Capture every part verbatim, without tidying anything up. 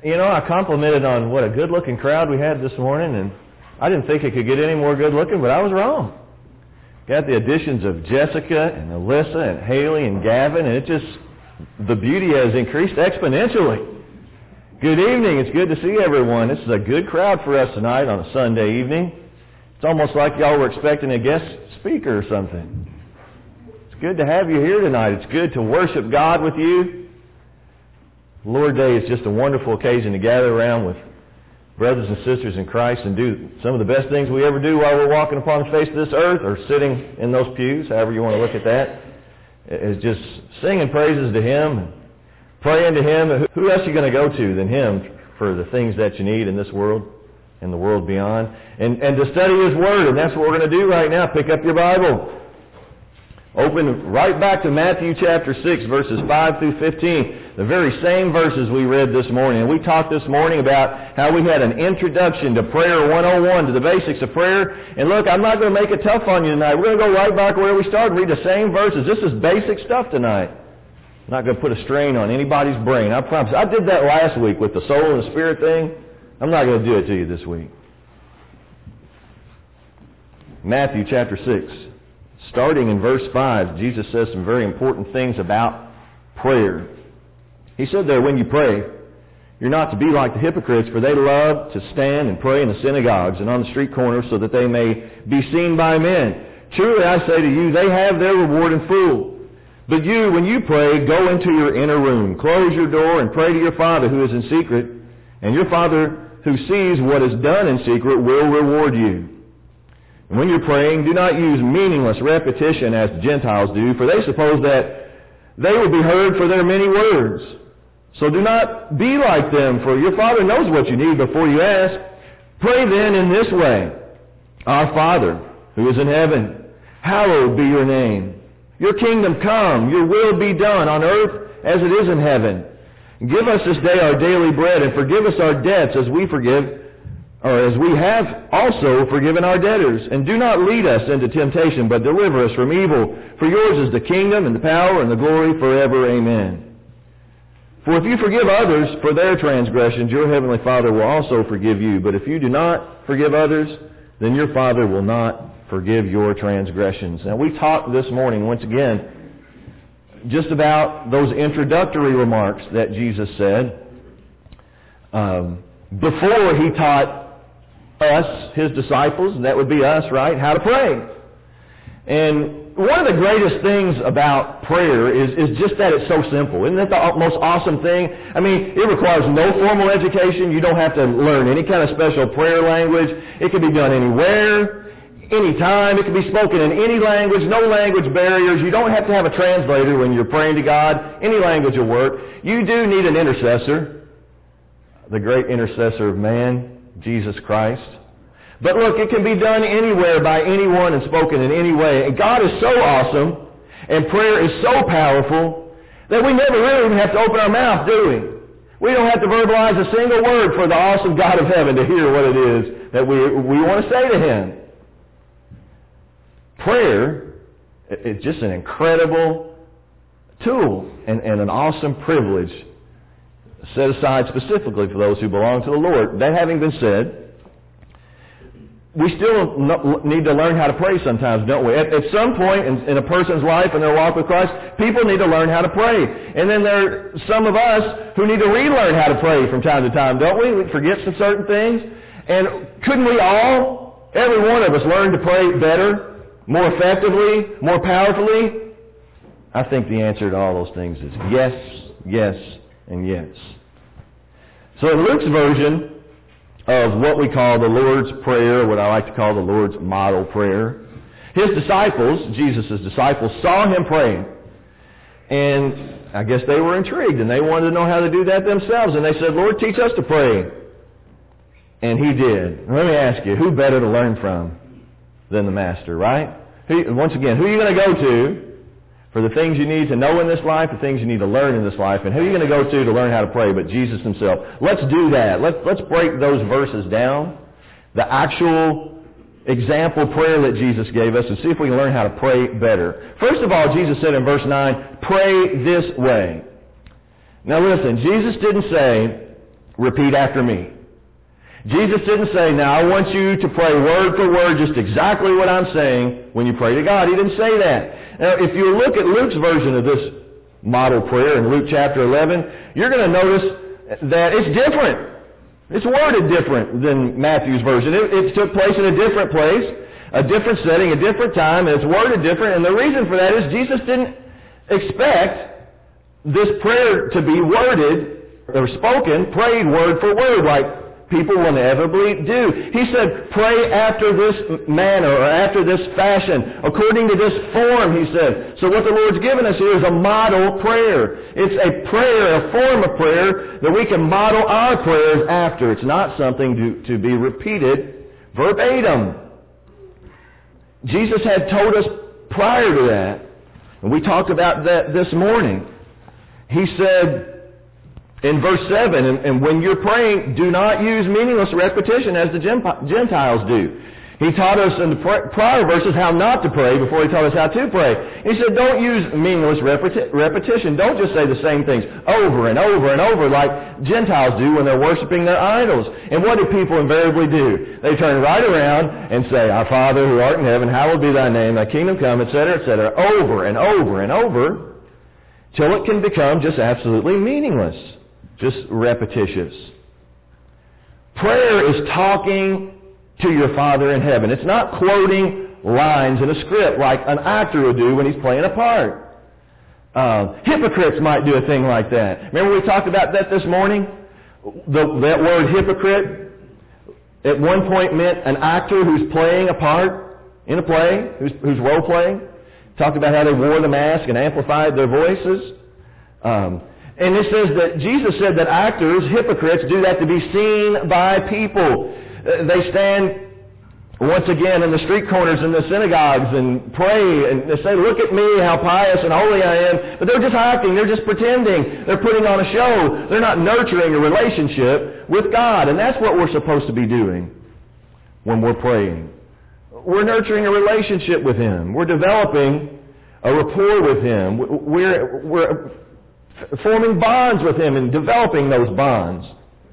you know, I complimented on what a good-looking crowd we had this morning, and I didn't think it could get any more good-looking, but I was wrong. Got the additions of Jessica and Alyssa and Haley and Gavin, and it just, the beauty has increased exponentially. Good evening. It's good to see everyone. This is a good crowd for us tonight on a Sunday evening. It's almost like y'all were expecting a guest speaker or something. It's good to have you here tonight. It's good to worship God with you. Lord Day is just a wonderful occasion to gather around with brothers and sisters in Christ and do some of the best things we ever do while we're walking upon the face of this earth or sitting in those pews, however you want to look at that, is just singing praises to Him and praying to Him. Who else are you going to go to than Him for the things that you need in this world and the world beyond? And, and to study His Word, and that's what we're going to do right now. Pick up your Bible. Open right back to Matthew chapter six, verses five through fifteen. The very same verses we read this morning. And we talked this morning about how we had an introduction to prayer one oh one, to the basics of prayer. And look, I'm not going to make it tough on you tonight. We're going to go right back where we started, read the same verses. This is basic stuff tonight. I'm not going to put a strain on anybody's brain. I promise. I did that last week with the soul and the spirit thing. I'm not going to do it to you this week. Matthew chapter six. Starting in verse five, Jesus says some very important things about prayer. He said there, when you pray, you're not to be like the hypocrites, for they love to stand and pray in the synagogues and on the street corners so that they may be seen by men. Truly I say to you, they have their reward in full. But you, when you pray, go into your inner room, close your door, and pray to your Father who is in secret, and your Father who sees what is done in secret will reward you. And when you're praying, do not use meaningless repetition as the Gentiles do, for they suppose that they will be heard for their many words. So do not be like them, for your Father knows what you need before you ask. Pray then in this way: Our Father, who is in heaven, hallowed be your name. Your kingdom come, your will be done on earth as it is in heaven. Give us this day our daily bread, and forgive us our debts as we forgive or as we have also forgiven our debtors. And do not lead us into temptation, but deliver us from evil. For yours is the kingdom and the power and the glory forever. Amen. For if you forgive others for their transgressions, your heavenly Father will also forgive you. But if you do not forgive others, then your Father will not forgive your transgressions. Now, we talked this morning, once again, just about those introductory remarks that Jesus said um, before He taught us, His disciples, and that would be us, right, how to pray. And one of the greatest things about prayer is, is just that it's so simple. Isn't that the most awesome thing? I mean, it requires no formal education. You don't have to learn any kind of special prayer language. It can be done anywhere, anytime. It can be spoken in any language, no language barriers. You don't have to have a translator when you're praying to God. Any language will work. You do need an intercessor, the great intercessor of man, Jesus Christ. But look, it can be done anywhere by anyone and spoken in any way. And God is so awesome, and prayer is so powerful, that we never really even have to open our mouth, do we? We don't have to verbalize a single word for the awesome God of heaven to hear what it is that we, we want to say to Him. Prayer is just an incredible tool and, and an awesome privilege set aside specifically for those who belong to the Lord. That having been said, we still need to learn how to pray sometimes, don't we? At, at some point in, in a person's life and their walk with Christ, people need to learn how to pray. And then there are some of us who need to relearn how to pray from time to time, don't we? We forget some certain things. And couldn't we all, every one of us, learn to pray better, more effectively, more powerfully? I think the answer to all those things is yes, yes, and yes. So in Luke's version of what we call the Lord's Prayer, what I like to call the Lord's model prayer, His disciples, Jesus' disciples, saw Him praying. And I guess they were intrigued, and they wanted to know how to do that themselves. And they said, Lord, teach us to pray. And He did. Let me ask you, who better to learn from than the Master, right? Who, once again, who are you going to go to for the things you need to know in this life, the things you need to learn in this life, and who are you going to go to to learn how to pray but Jesus Himself? Let's do that. Let's, let's break those verses down, the actual example prayer that Jesus gave us, and see if we can learn how to pray better. First of all, Jesus said in verse nine, pray this way. Now listen, Jesus didn't say, repeat after me. Jesus didn't say, now I want you to pray word for word just exactly what I'm saying when you pray to God. He didn't say that. Now, if you look at Luke's version of this model prayer in Luke chapter eleven, you're going to notice that it's different. It's worded different than Matthew's version. It, it took place in a different place, a different setting, a different time, and it's worded different. And the reason for that is Jesus didn't expect this prayer to be worded or spoken, prayed word for word like people will inevitably do. He said, pray after this manner or after this fashion, according to this form, he said. So what the Lord's given us here is a model prayer. It's a prayer, a form of prayer that we can model our prayers after. It's not something to, to be repeated verbatim. Jesus had told us prior to that, and we talked about that this morning. He said, in verse seven, and, and when you're praying, do not use meaningless repetition as the Gentiles do. He taught us in the prior verses how not to pray before he taught us how to pray. He said, don't use meaningless repeti- repetition. Don't just say the same things over and over and over like Gentiles do when they're worshiping their idols. And what do people invariably do? They turn right around and say, Our Father who art in heaven, hallowed be thy name, thy kingdom come, et cetera, et cetera, over and over and over till it can become just absolutely meaningless. Just repetitious. Prayer is talking to your Father in heaven. It's not quoting lines in a script like an actor would do when he's playing a part. Uh, hypocrites might do a thing like that. Remember we talked about that this morning? The, that word hypocrite at one point meant an actor who's playing a part in a play, who's, who's role-playing. Talked about how they wore the mask and amplified their voices. Um, And it says that Jesus said that actors, hypocrites, do that to be seen by people. Uh, they stand once again in the street corners in the synagogues and pray and they say, look at me, how pious and holy I am. But they're just acting. They're just pretending. They're putting on a show. They're not nurturing a relationship with God. And that's what we're supposed to be doing when we're praying. We're nurturing a relationship with Him. We're developing a rapport with Him. We're... we're forming bonds with Him and developing those bonds.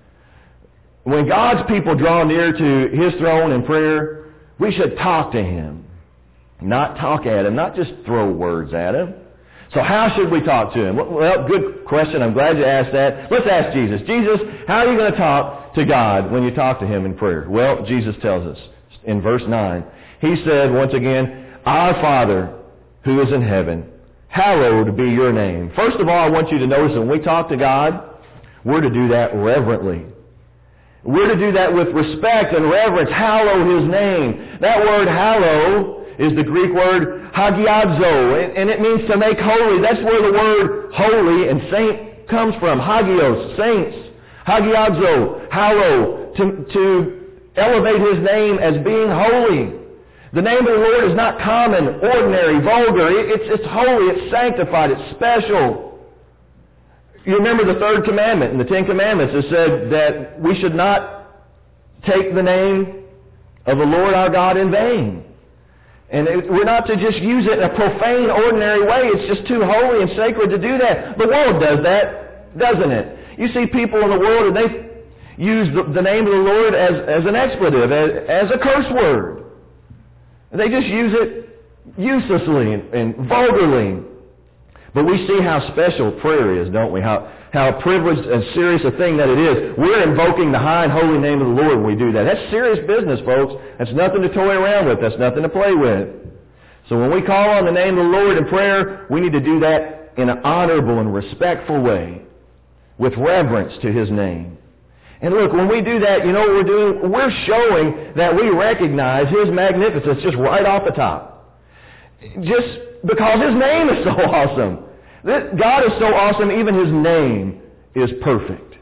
When God's people draw near to His throne in prayer, we should talk to Him, not talk at Him, not just throw words at Him. So how should we talk to Him? Well, good question. I'm glad you asked that. Let's ask Jesus. Jesus, how are you going to talk to God when you talk to Him in prayer? Well, Jesus tells us in verse nine. He said, once again, Our Father who is in heaven, hallowed be your name. First of all, I want you to notice that when we talk to God, we're to do that reverently. We're to do that with respect and reverence. Hallow His name. That word hallow is the Greek word hagiadzo, and it means to make holy. That's where the word holy and saint comes from. Hagios, saints. Hagiadzo, hallow, to, to elevate His name as being holy. The name of the Lord is not common, ordinary, vulgar. It's, it's holy, it's sanctified, it's special. You remember the third commandment in the Ten Commandments. It said that we should not take the name of the Lord our God in vain. And it, we're not to just use it in a profane, ordinary way. It's just too holy and sacred to do that. The world does that, doesn't it? You see people in the world and they use the, the name of the Lord as, as an expletive, as, as a curse word. They just use it uselessly and, and vulgarly. But we see how special prayer is, don't we? How, how privileged and serious a thing that it is. We're invoking the high and holy name of the Lord when we do that. That's serious business, folks. That's nothing to toy around with. That's nothing to play with. So when we call on the name of the Lord in prayer, we need to do that in an honorable and respectful way, with reverence to His name. And look, when we do that, you know what we're doing? We're showing that we recognize His magnificence just right off the top. Just because His name is so awesome. God is so awesome, even His name is perfect.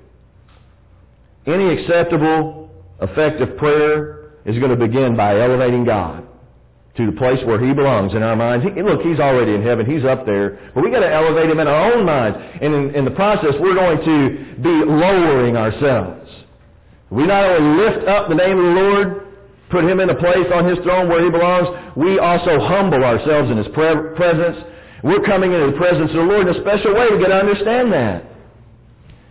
Any acceptable, effective prayer is going to begin by elevating God to the place where He belongs in our minds. He, look, He's already in heaven. He's up there. But we've got to elevate Him in our own minds. And in, in the process, we're going to be lowering ourselves. We not only lift up the name of the Lord, put Him in a place on His throne where He belongs, we also humble ourselves in His pre- presence. We're coming into the presence of the Lord in a special way. We've got to understand that.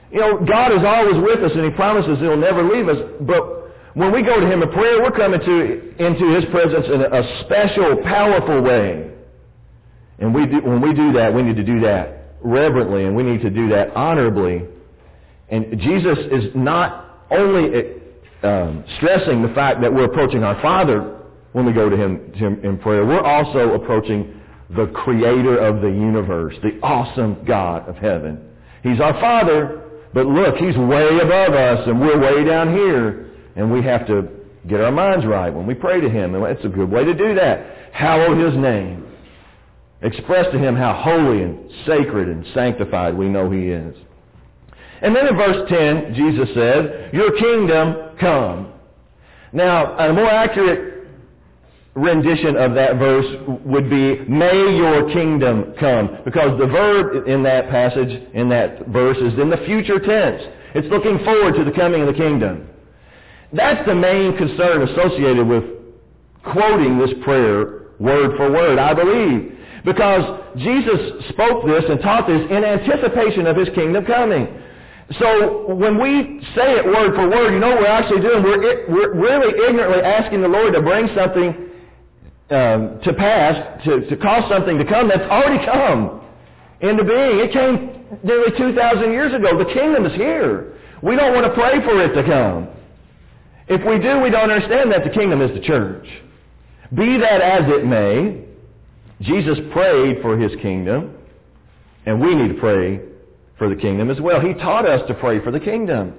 You know, God is always with us, and He promises He'll never leave us. But when we go to Him in prayer, we're coming to into His presence in a, a special, powerful way. And we do, when we do that, we need to do that reverently, and we need to do that honorably. And Jesus is not only um, stressing the fact that we're approaching our Father when we go to Him, to Him in prayer, we're also approaching the Creator of the universe, the awesome God of heaven. He's our Father, but look, He's way above us, and we're way down here, and we have to get our minds right when we pray to Him, and it's a good way to do that. Hallow His name. Express to Him how holy and sacred and sanctified we know He is. And then in verse ten, Jesus said, your kingdom come. Now, a more accurate rendition of that verse would be, may your kingdom come. Because the verb in that passage, in that verse, is in the future tense. It's looking forward to the coming of the kingdom. That's the main concern associated with quoting this prayer word for word, I believe. Because Jesus spoke this and taught this in anticipation of His kingdom coming. So when we say it word for word, you know what we're actually doing? We're, we're really ignorantly asking the Lord to bring something um, to pass, to, to cause something to come that's already come into being. It came nearly two thousand years ago. The kingdom is here. We don't want to pray for it to come. If we do, we don't understand that the kingdom is the church. Be that as it may, Jesus prayed for His kingdom, and we need to pray for the kingdom as well. He taught us to pray for the kingdom.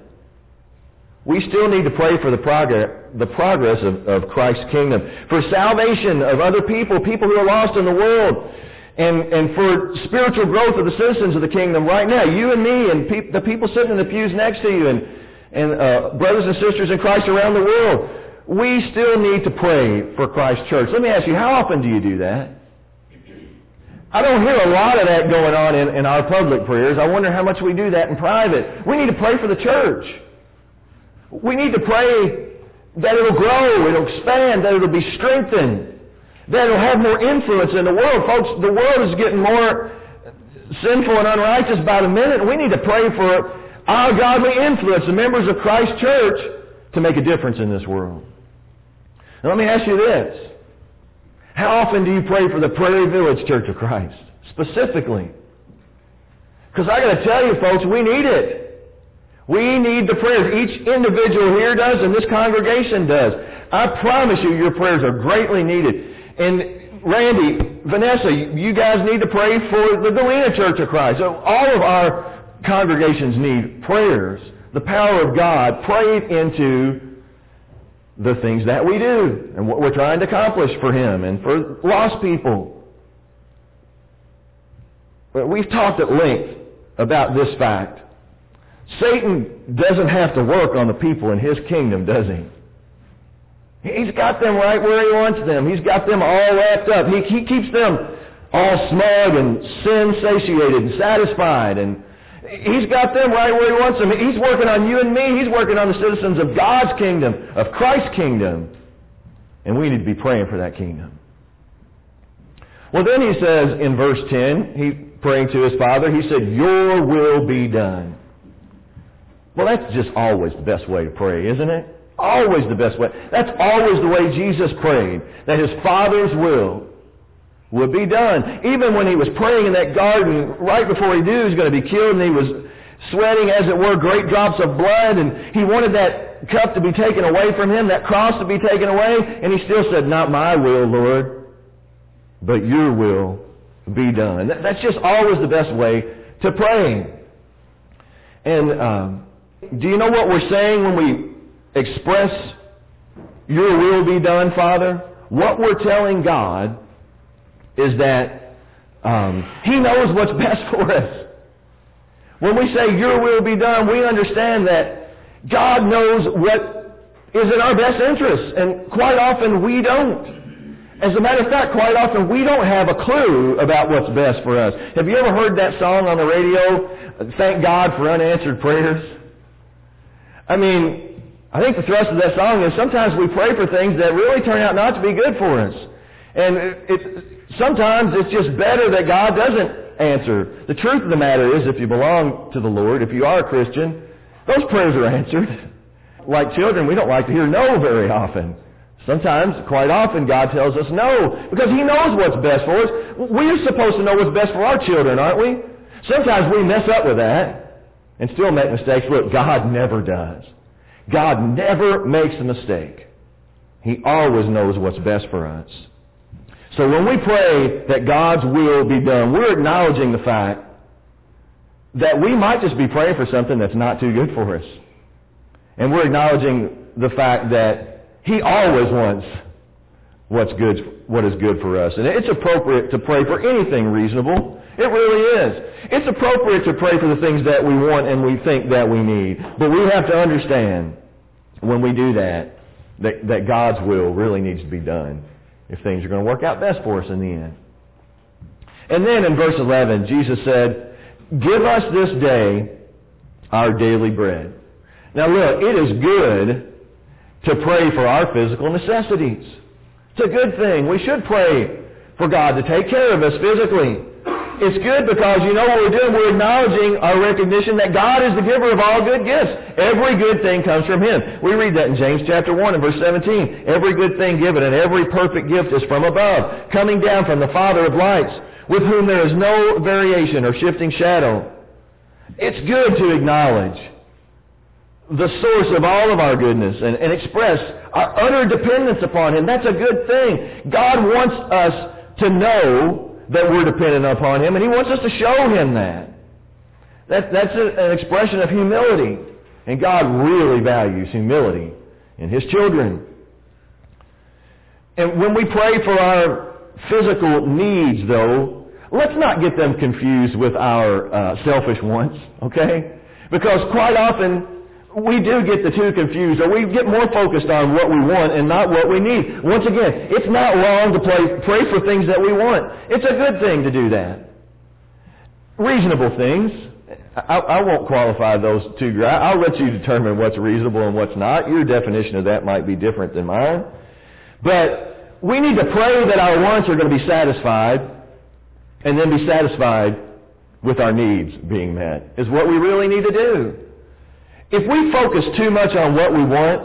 We still need to pray for the progress, the progress of, of Christ's kingdom, for salvation of other people, people who are lost in the world, and, and for spiritual growth of the citizens of the kingdom right now. You and me and pe- the people sitting in the pews next to you, and, and uh, brothers and sisters in Christ around the world. We still need to pray for Christ's church. Let me ask you, how often do you do that? I don't hear a lot of that going on in, in our public prayers. I wonder how much we do that in private. We need to pray for the church. We need to pray that it'll grow, it'll expand, that it'll be strengthened, that it'll have more influence in the world. Folks, the world is getting more sinful and unrighteous by the minute. We need to pray for our godly influence, the members of Christ's church, to make a difference in this world. Now, let me ask you this. How often do you pray for the Prairie Village Church of Christ, specifically? Because I got to tell you, folks, we need it. We need the prayers. Each individual here does, and this congregation does. I promise you, your prayers are greatly needed. And Randy, Vanessa, you guys need to pray for the Galena Church of Christ. So all of our congregations need prayers. The power of God prayed into the things that we do and what we're trying to accomplish for Him and for lost people. But we've talked at length about this fact. Satan doesn't have to work on the people in his kingdom, does he? He's got them right where he wants them. He's got them all wrapped up. He, he keeps them all smug and sin-satiated and satisfied, and He's got them right where He wants them. He's working on you and me. He's working on the citizens of God's kingdom, of Christ's kingdom. And we need to be praying for that kingdom. Well, then he says in verse ten, he praying to his Father, he said, your will be done. Well, that's just always the best way to pray, isn't it? Always the best way. That's always the way Jesus prayed, that His Father's will would be done. Even when He was praying in that garden, right before He knew He was going to be killed, and He was sweating, as it were, great drops of blood, and He wanted that cup to be taken away from Him, that cross to be taken away, and He still said, not my will, Lord, but your will be done. That's just always the best way to pray. And um, do you know what we're saying when we express your will be done, Father? What we're telling God is that um, He knows what's best for us. When we say your will be done, we understand that God knows what is in our best interest, and quite often we don't. As a matter of fact, quite often we don't have a clue about what's best for us. Have you ever heard that song on the radio, Thank God for Unanswered Prayers? I mean, I think the thrust of that song is sometimes we pray for things that really turn out not to be good for us. And it, it, sometimes it's just better that God doesn't answer. The truth of the matter is, if you belong to the Lord, if you are a Christian, those prayers are answered. Like children, we don't like to hear no very often. Sometimes, quite often, God tells us no, because He knows what's best for us. We're supposed to know what's best for our children, aren't we? Sometimes we mess up with that and still make mistakes. Look, God never does. God never makes a mistake. He always knows what's best for us. So when we pray that God's will be done, we're acknowledging the fact that we might just be praying for something that's not too good for us. And we're acknowledging the fact that He always wants what's good, what is good for us. And it's appropriate to pray for anything reasonable. It really is. It's appropriate to pray for the things that we want and we think that we need. But we have to understand when we do that, that, that God's will really needs to be done if things are going to work out best for us in the end. And then in verse eleven, Jesus said, "Give us this day our daily bread." Now look, it is good to pray for our physical necessities. It's a good thing. We should pray for God to take care of us physically. It's good because you know what we're doing? We're acknowledging our recognition that God is the giver of all good gifts. Every good thing comes from Him. We read that in James chapter one and verse seventeen. Every good thing given and every perfect gift is from above, coming down from the Father of lights, with whom there is no variation or shifting shadow. It's good to acknowledge the source of all of our goodness and, and express our utter dependence upon Him. That's a good thing. God wants us to know that we're dependent upon Him, and He wants us to show Him that. that that's a, an expression of humility. And God really values humility in His children. And when we pray for our physical needs, though, let's not get them confused with our uh, selfish wants, okay? Because quite often, we do get the two confused, or we get more focused on what we want and not what we need. Once again, it's not wrong to pray, pray for things that we want. It's a good thing to do that. Reasonable things. I, I won't qualify those two. I'll let you determine what's reasonable and what's not. Your definition of that might be different than mine. But we need to pray that our wants are going to be satisfied and then be satisfied with our needs being met, is what we really need to do. If we focus too much on what we want,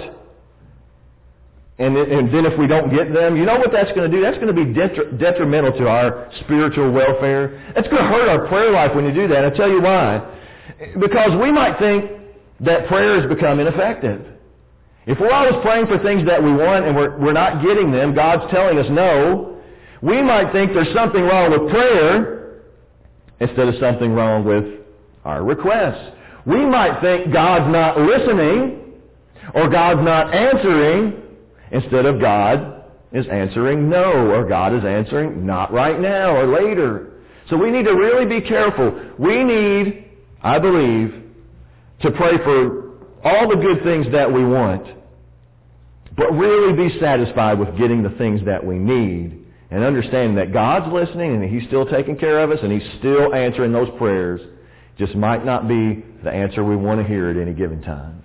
and, and then if we don't get them, you know what that's going to do? That's going to be detri- detrimental to our spiritual welfare. It's going to hurt our prayer life when you do that. I'll tell you why. Because we might think that prayer has become ineffective. If we're always praying for things that we want and we're, we're not getting them, God's telling us no, we might think there's something wrong with prayer instead of something wrong with our requests. We might think God's not listening or God's not answering instead of God is answering no, or God is answering not right now or later. So we need to really be careful. We need, I believe, to pray for all the good things that we want, but really be satisfied with getting the things that we need and understanding that God's listening and He's still taking care of us and He's still answering those prayers. Just might not be the answer we want to hear at any given time.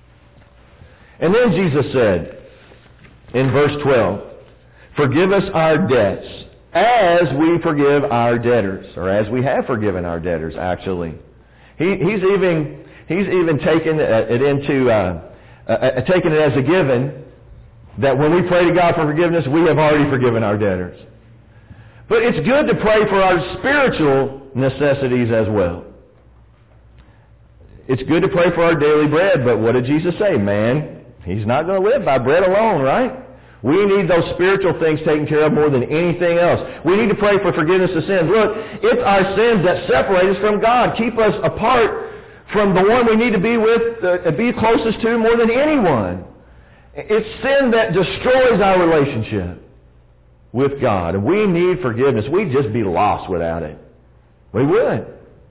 And then Jesus said in verse twelve, "Forgive us our debts as we forgive our debtors," or as we have forgiven our debtors, actually. He, he's even he's even taken it into uh, uh, taken it as a given that when we pray to God for forgiveness, we have already forgiven our debtors. But it's good to pray for our spiritual necessities as well. It's good to pray for our daily bread, but what did Jesus say? Man, He's not going to live by bread alone, right? We need those spiritual things taken care of more than anything else. We need to pray for forgiveness of sins. Look, it's our sins that separate us from God, keep us apart from the one we need to be with, uh, be closest to more than anyone. It's sin that destroys our relationship with God, and we need forgiveness. We'd just be lost without it. We would.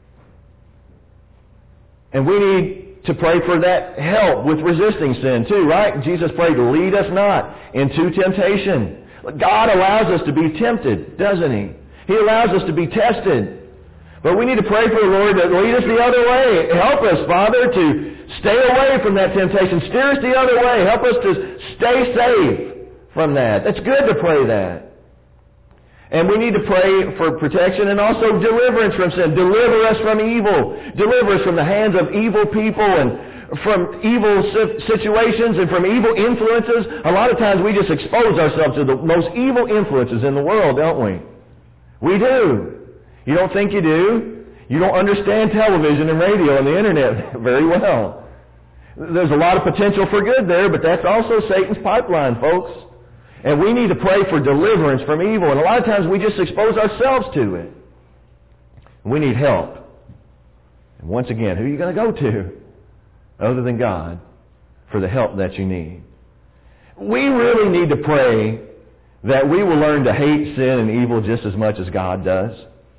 And we need to pray for that help with resisting sin too, right? Jesus prayed, "Lead us not into temptation." God allows us to be tempted, doesn't He? He allows us to be tested. But we need to pray for the Lord to lead us the other way. Help us, Father, to stay away from that temptation. Steer us the other way. Help us to stay safe from that. It's good to pray that. And we need to pray for protection and also deliverance from sin. Deliver us from evil. Deliver us from the hands of evil people and from evil situations and from evil influences. A lot of times we just expose ourselves to the most evil influences in the world, don't we? We do. You don't think you do? You don't understand television and radio and the internet very well. There's a lot of potential for good there, but that's also Satan's pipeline, folks. And we need to pray for deliverance from evil. And a lot of times we just expose ourselves to it. We need help. And once again, who are you going to go to other than God for the help that you need? We really need to pray that we will learn to hate sin and evil just as much as God does.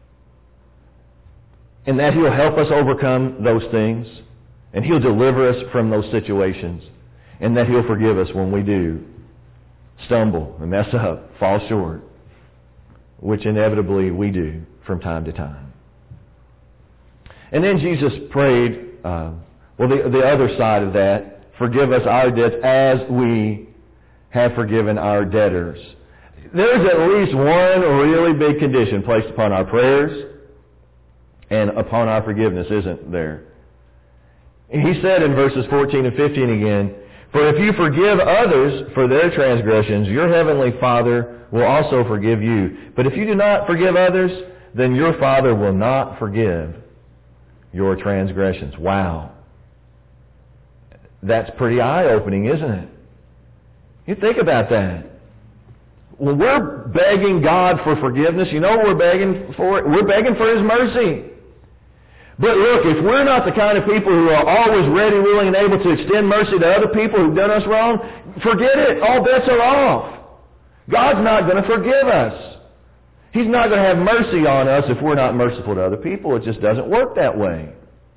And that He'll help us overcome those things. And He'll deliver us from those situations. And that He'll forgive us when we do stumble and mess up, fall short, which inevitably we do from time to time. And then Jesus prayed, uh, well, the, the other side of that, forgive us our debts as we have forgiven our debtors. There's at least one really big condition placed upon our prayers and upon our forgiveness, isn't there? He said in verses fourteen and fifteen again, for if you forgive others for their transgressions, your heavenly Father will also forgive you. But if you do not forgive others, then your Father will not forgive your transgressions. Wow. That's pretty eye-opening, isn't it? You think about that. When we're begging God for forgiveness, you know what we're begging for? We're begging for His mercy. But look, if we're not the kind of people who are always ready, willing, and able to extend mercy to other people who've done us wrong, forget it. All bets are off. God's not going to forgive us. He's not going to have mercy on us if we're not merciful to other people. It just doesn't work that way.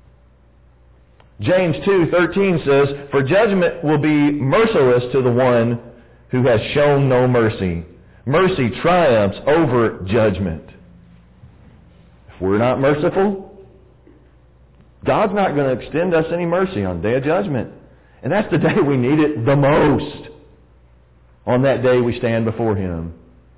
James two thirteen says, for judgment will be merciless to the one who has shown no mercy. Mercy triumphs over judgment. If we're not merciful, God's not going to extend us any mercy on the day of judgment. And that's the day we need it the most. On that day we stand before Him.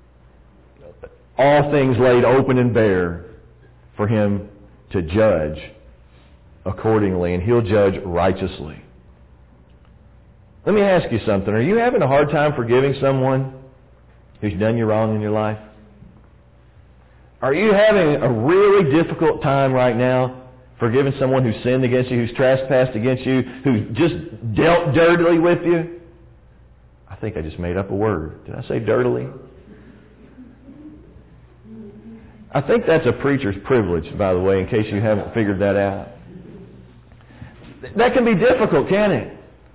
All things laid open and bare for Him to judge accordingly. And He'll judge righteously. Let me ask you something. Are you having a hard time forgiving someone who's done you wrong in your life? Are you having a really difficult time right now forgiving someone who sinned against you, who's trespassed against you, who just dealt dirtily with you? I think I just made up a word. Did I say dirtily? I think that's a preacher's privilege, by the way, in case you haven't figured that out. That can be difficult, can't it?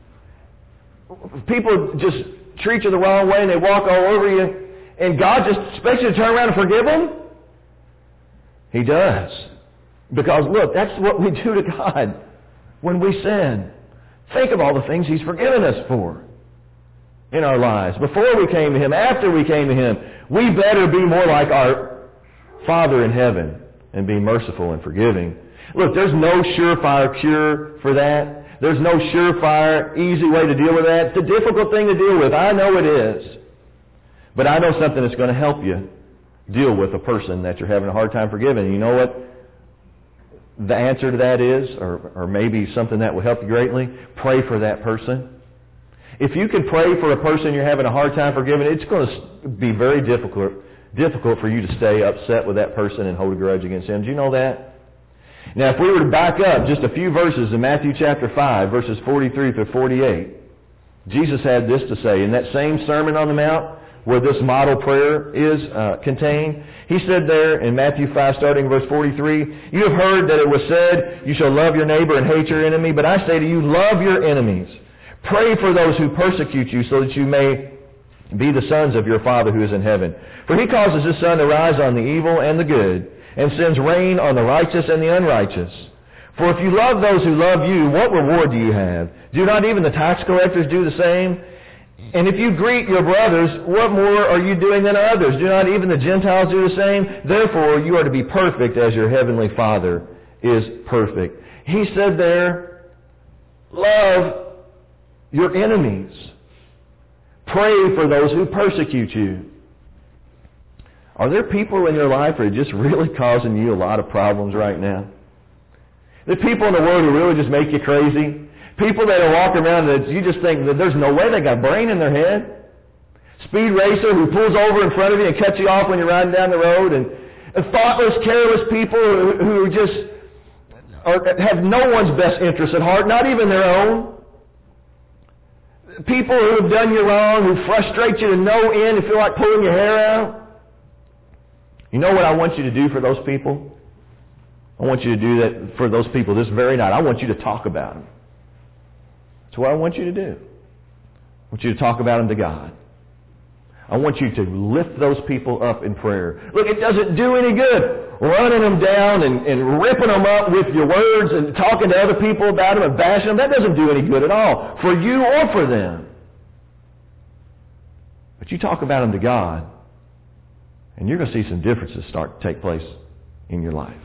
People just treat you the wrong way and they walk all over you, and God just expects you to turn around and forgive them? He does. Because, look, that's what we do to God when we sin. Think of all the things He's forgiven us for in our lives. Before we came to Him, after we came to Him, we better be more like our Father in heaven and be merciful and forgiving. Look, there's no surefire cure for that. There's no surefire, easy way to deal with that. It's a difficult thing to deal with. I know it is. But I know something that's going to help you deal with a person that you're having a hard time forgiving. You know what the answer to that is, or, or maybe something that will help you greatly? Pray for that person. If you can pray for a person you're having a hard time forgiving, it's going to be very difficult difficult for you to stay upset with that person and hold a grudge against them. Do you know that? Now, if we were to back up just a few verses in Matthew chapter five, verses forty-three through forty-eight, Jesus had this to say in that same Sermon on the Mount where this model prayer is uh, contained. He said there in Matthew five, starting verse forty-three, you have heard that it was said, you shall love your neighbor and hate your enemy, but I say to you, love your enemies. Pray for those who persecute you so that you may be the sons of your Father who is in heaven. For He causes His sun to rise on the evil and the good, and sends rain on the righteous and the unrighteous. For if you love those who love you, what reward do you have? Do not even the tax collectors do the same? And if you greet your brothers, what more are you doing than others? Do not even the Gentiles do the same? Therefore, you are to be perfect as your heavenly Father is perfect. He said there, love your enemies. Pray for those who persecute you. Are there people in your life that are just really causing you a lot of problems right now? There are people in the world who really just make you crazy. People that are walking around that you just think that there's no way they got a brain in their head. Speed racer who pulls over in front of you and cuts you off when you're riding down the road. And, and thoughtless, careless people who, who just are, have no one's best interest at heart, not even their own. People who have done you wrong, who frustrate you to no end and feel like pulling your hair out. You know what I want you to do for those people? I want you to do that for those people this very night. I want you to talk about them. That's what I want you to do. I want you to talk about them to God. I want you to lift those people up in prayer. Look, it doesn't do any good running them down and, and ripping them up with your words and talking to other people about them and bashing them. That doesn't do any good at all for you or for them. But you talk about them to God, and you're going to see some differences start to take place in your life.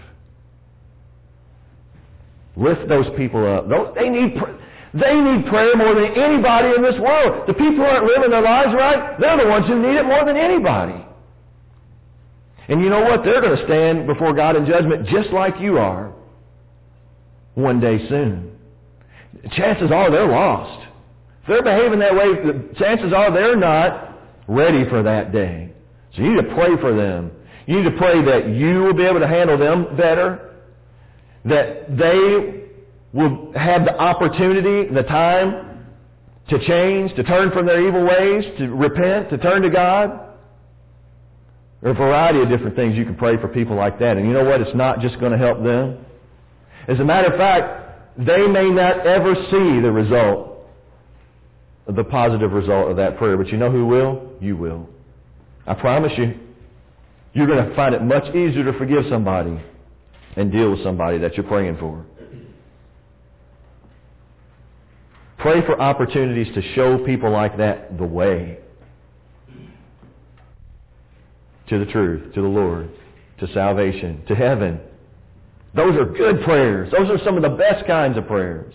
Lift those people up. They need, they need prayer more than anybody in this world. The people who aren't living their lives right, they're the ones who need it more than anybody. And you know what? They're going to stand before God in judgment just like you are one day soon. Chances are they're lost. If they're behaving that way, the chances are they're not ready for that day. So you need to pray for them. You need to pray that you will be able to handle them better, that they will have the opportunity, the time to change, to turn from their evil ways, to repent, to turn to God. There are a variety of different things you can pray for people like that. And you know what? It's not just going to help them. As a matter of fact, they may not ever see the result, the positive result of that prayer. But you know who will? You will. I promise you. You're going to find it much easier to forgive somebody and deal with somebody that you're praying for. Pray for opportunities to show people like that the way to the truth, to the Lord, to salvation, to heaven. Those are good prayers. Those are some of the best kinds of prayers.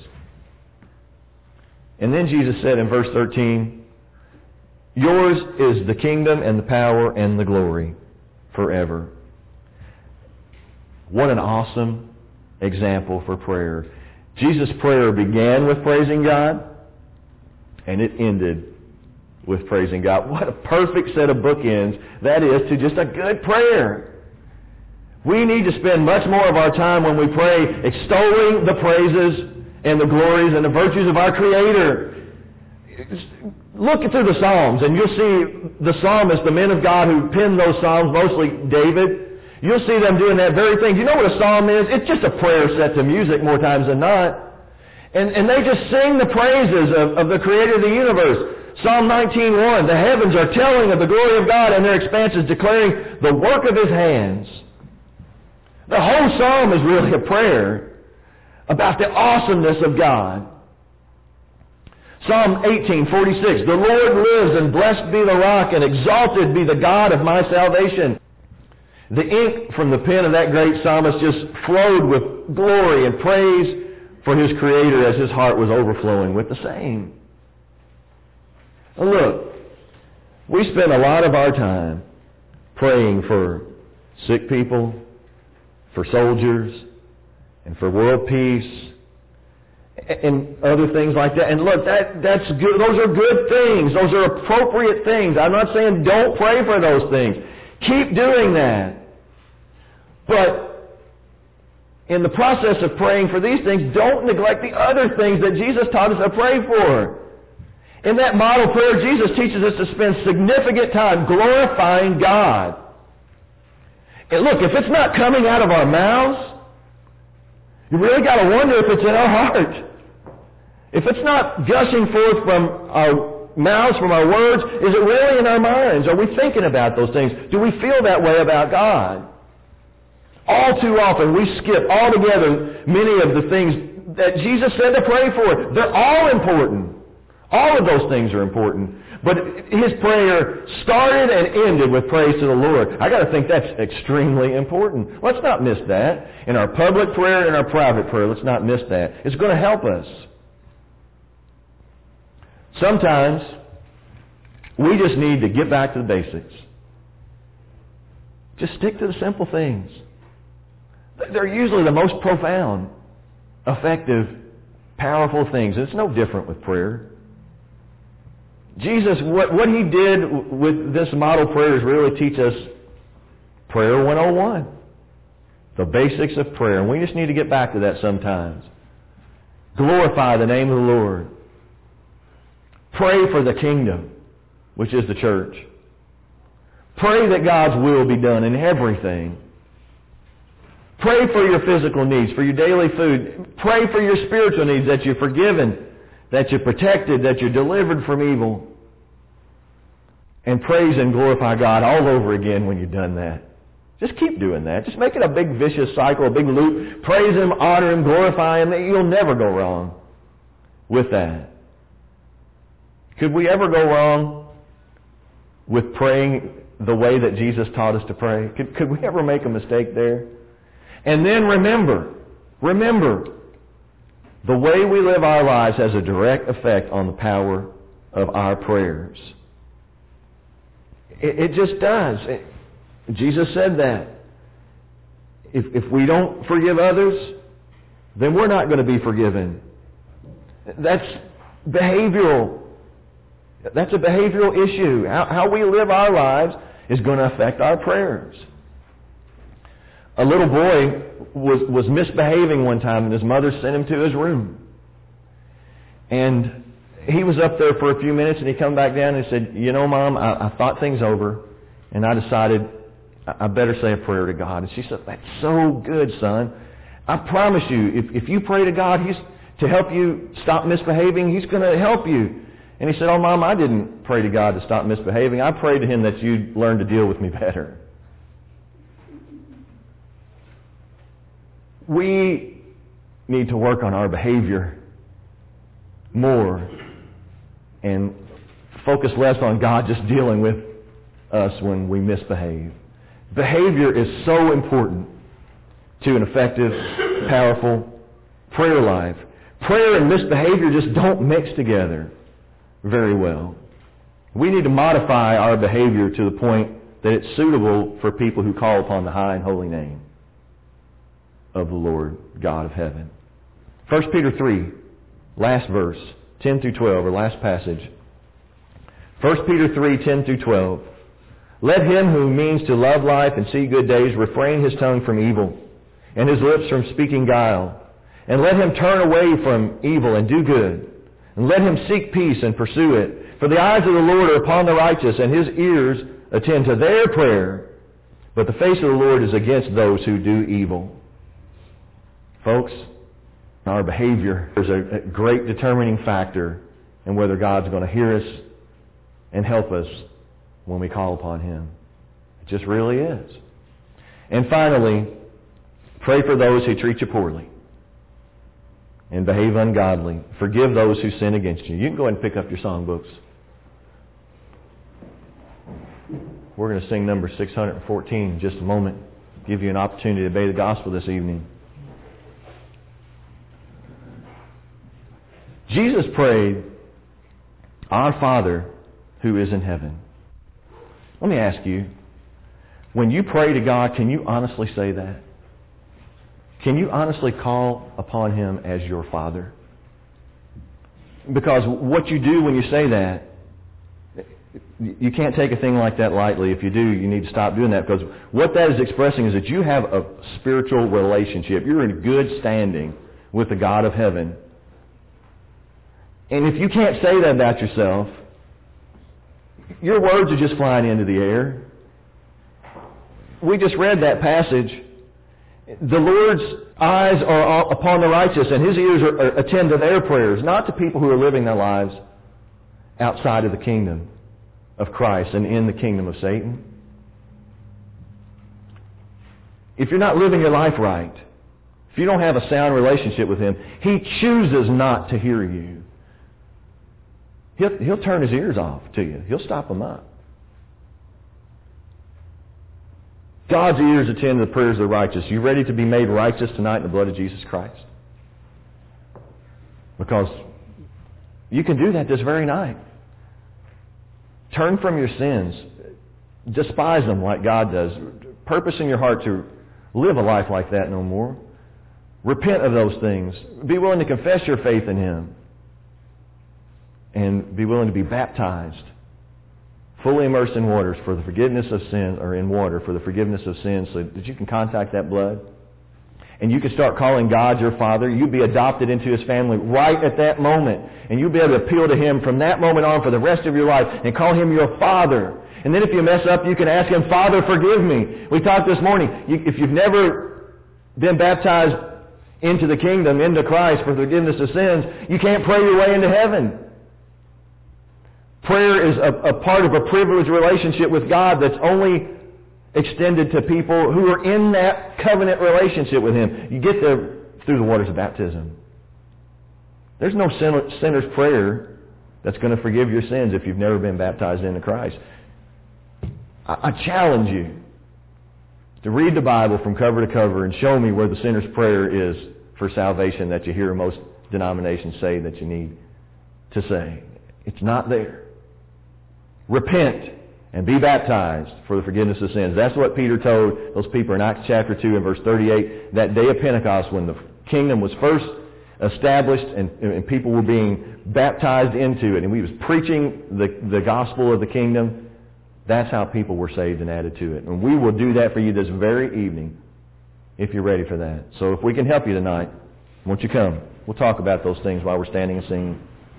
And then Jesus said in verse thirteen, yours is the kingdom and the power and the glory forever. What an awesome example for prayer. Jesus' prayer began with praising God, and it ended with praising God. What a perfect set of bookends that is to just a good prayer. We need to spend much more of our time when we pray extolling the praises and the glories and the virtues of our Creator. Look through the Psalms, and you'll see the psalmists, the men of God who penned those psalms, mostly David. You'll see them doing that very thing. Do you know what a psalm is? It's just a prayer set to music more times than not. And, and they just sing the praises of, of the Creator of the universe. Psalm nineteen one, the heavens are telling of the glory of God, and their expanses declaring the work of His hands. The whole psalm is really a prayer about the awesomeness of God. Psalm eighteen forty-six, the Lord lives, and blessed be the rock, and exalted be the God of my salvation. The ink from the pen of that great psalmist just flowed with glory and praise for his Creator as his heart was overflowing with the same. And look, we spend a lot of our time praying for sick people, for soldiers, and for world peace, and other things like that. And look, that that's good. Those are good things. Those are appropriate things. I'm not saying don't pray for those things. Keep doing that. But in the process of praying for these things, don't neglect the other things that Jesus taught us to pray for. In that model prayer, Jesus teaches us to spend significant time glorifying God. And look, if it's not coming out of our mouths, you really got to wonder if it's in our heart. If it's not gushing forth from our mouths, from our words, is it really in our minds? Are we thinking about those things? Do we feel that way about God? All too often we skip altogether many of the things that Jesus said to pray for. They're all important. All of those things are important. But his prayer started and ended with praise to the Lord. I got to think that's extremely important. Let's not miss that. In our public prayer and our private prayer, let's not miss that. It's going to help us. Sometimes we just need to get back to the basics. Just stick to the simple things. They're usually the most profound, effective, powerful things. It's no different with prayer. Jesus, what, what He did with this model prayer is really teach us Prayer one oh one. The basics of prayer. And we just need to get back to that sometimes. Glorify the name of the Lord. Pray for the kingdom, which is the church. Pray that God's will be done in everything. Pray for your physical needs, for your daily food. Pray for your spiritual needs, that you're forgiven, that you're protected, that you're delivered from evil. And praise and glorify God all over again when you've done that. Just keep doing that. Just make it a big vicious cycle, a big loop. Praise Him, honor Him, glorify Him. You'll never go wrong with that. Could we ever go wrong with praying the way that Jesus taught us to pray? Could, could we ever make a mistake there? And then remember, remember, the way we live our lives has a direct effect on the power of our prayers. It, it just does. It, Jesus said that. If, if we don't forgive others, then we're not going to be forgiven. That's behavioral. That's a behavioral issue. How, how we live our lives is going to affect our prayers. A little boy was, was misbehaving one time, and his mother sent him to his room. And he was up there for a few minutes, and he come back down and said, you know, Mom, I, I thought things over, and I decided I better say a prayer to God. And she said, that's so good, son. I promise you, if, if you pray to God He's to help you stop misbehaving, He's going to help you. And he said, oh, Mom, I didn't pray to God to stop misbehaving. I prayed to Him that you'd learn to deal with me better. We need to work on our behavior more and focus less on God just dealing with us when we misbehave. Behavior is so important to an effective, powerful prayer life. Prayer and misbehavior just don't mix together very well. We need to modify our behavior to the point that it's suitable for people who call upon the high and holy name of the Lord God of heaven. First Peter three, last verse, ten through twelve, or last passage. First Peter three, ten through twelve. Let him who means to love life and see good days refrain his tongue from evil and his lips from speaking guile. And let him turn away from evil and do good. And let him seek peace and pursue it. For the eyes of the Lord are upon the righteous, and His ears attend to their prayer. But the face of the Lord is against those who do evil. Folks, our behavior is a great determining factor in whether God's going to hear us and help us when we call upon Him. It just really is. And finally, pray for those who treat you poorly and behave ungodly. Forgive those who sin against you. You can go ahead and pick up your songbooks. We're going to sing number six hundred fourteen in just a moment. Give you an opportunity to obey the gospel this evening. Jesus prayed, Our Father who is in heaven. Let me ask you, when you pray to God, can you honestly say that? Can you honestly call upon Him as your Father? Because what you do when you say that, you can't take a thing like that lightly. If you do, you need to stop doing that, because what that is expressing is that you have a spiritual relationship. You're in good standing with the God of heaven. And if you can't say that about yourself, your words are just flying into the air. We just read that passage. The Lord's eyes are upon the righteous, and His ears are, are, attend to their prayers, not to people who are living their lives outside of the kingdom of Christ and in the kingdom of Satan. If you're not living your life right, if you don't have a sound relationship with Him, He chooses not to hear you. He'll, he'll turn His ears off to you. He'll stop them up. God's ears attend to the prayers of the righteous. You ready to be made righteous tonight in the blood of Jesus Christ? Because you can do that this very night. Turn from your sins. Despise them like God does. purpose in your heart to live a life like that no more. Repent of those things. Be willing to confess your faith in Him. And be willing to be baptized, fully immersed in waters for the forgiveness of sins, or in water for the forgiveness of sins, so that you can contact that blood. And you can start calling God your Father. You'll be adopted into His family right at that moment. And you'll be able to appeal to Him from that moment on for the rest of your life and call Him your Father. And then if you mess up, you can ask Him, Father, forgive me. We talked this morning, you, if you've never been baptized into the kingdom, into Christ for forgiveness of sins, you can't pray your way into heaven. Prayer is a, a part of a privileged relationship with God that's only extended to people who are in that covenant relationship with Him. You get there through the waters of baptism. There's no sinner's prayer that's going to forgive your sins if you've never been baptized into Christ. I, I challenge you to read the Bible from cover to cover and show me where the sinner's prayer is for salvation that you hear most denominations say that you need to say. It's not there. Repent and be baptized for the forgiveness of sins. That's what Peter told those people in Acts chapter two and verse thirty-eight, that day of Pentecost when the kingdom was first established and, and people were being baptized into it. And we was preaching the, the gospel of the kingdom. That's how people were saved and added to it. And we will do that for you this very evening if you're ready for that. So if we can help you tonight, won't you come? We'll talk about those things while we're standing and singing.